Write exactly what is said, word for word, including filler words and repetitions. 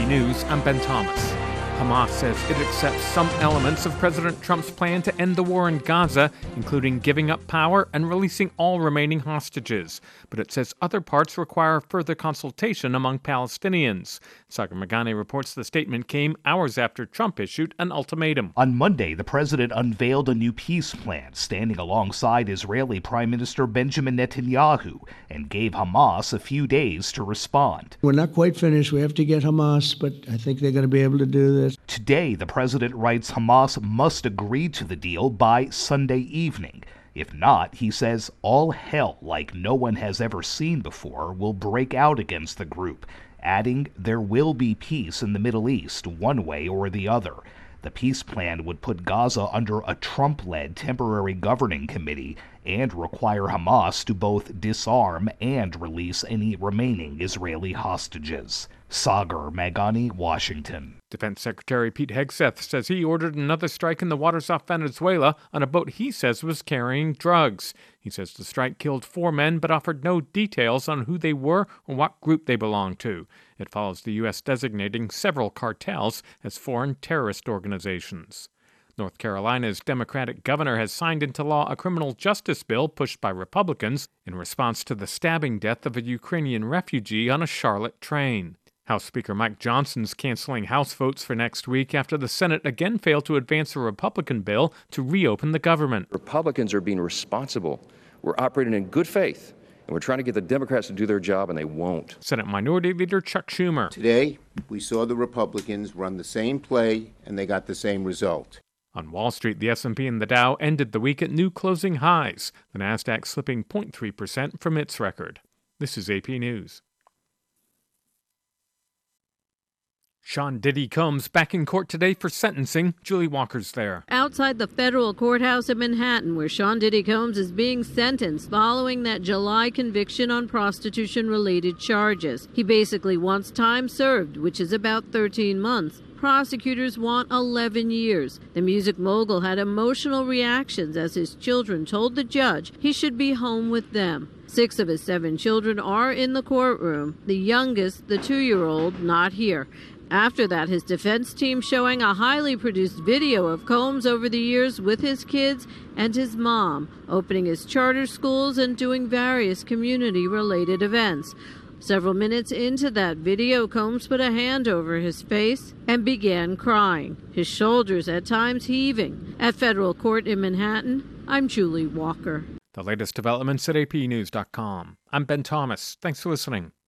News, I'm Ben Thomas. Hamas says it accepts some elements of President Trump's plan to end the war in Gaza, including giving up power and releasing all remaining hostages. But it says other parts require further consultation among Palestinians. Sagar Meghani reports the statement came hours after Trump issued an ultimatum. On Monday, the president unveiled a new peace plan, standing alongside Israeli Prime Minister Benjamin Netanyahu, and gave Hamas a few days to respond. We're not quite finished. We have to get Hamas, but I think they're going to be able to do this. Today, the president writes Hamas must agree to the deal by Sunday evening. If not, he says all hell like no one has ever seen before will break out against the group, adding there will be peace in the Middle East one way or the other. The peace plan would put Gaza under a Trump-led temporary governing committee and require Hamas to both disarm and release any remaining Israeli hostages. Sagar Meghani, Washington. Defense Secretary Pete Hegseth says he ordered another strike in the waters off Venezuela on a boat he says was carrying drugs. He says the strike killed four men but offered no details on who they were or what group they belonged to. It follows the U S designating several cartels as foreign terrorist organizations. North Carolina's Democratic governor has signed into law a criminal justice bill pushed by Republicans in response to the stabbing death of a Ukrainian refugee on a Charlotte train. House Speaker Mike Johnson's canceling House votes for next week after the Senate again failed to advance a Republican bill to reopen the government. Republicans are being responsible. We're operating in good faith, and we're trying to get the Democrats to do their job, and they won't. Senate Minority Leader Chuck Schumer. Today, we saw the Republicans run the same play, and they got the same result. On Wall Street, the S and P and the Dow ended the week at new closing highs, the Nasdaq slipping zero point three percent from its record. This is A P News. Sean Diddy Combs back in court today for sentencing. Julie Walker's there. Outside the federal courthouse in Manhattan, where Sean Diddy Combs is being sentenced following that July conviction on prostitution-related charges. He basically wants time served, which is about thirteen months. Prosecutors want eleven years. The music mogul had emotional reactions as his children told the judge he should be home with them. Six of his seven children are in the courtroom. The youngest, the two-year-old, not here. After that, his defense team showing a highly produced video of Combs over the years with his kids and his mom, opening his charter schools and doing various community-related events. Several minutes into that video, Combs put a hand over his face and began crying, his shoulders at times heaving. At federal court in Manhattan, I'm Julie Walker. The latest developments at A P news dot com. I'm Ben Thomas. Thanks for listening.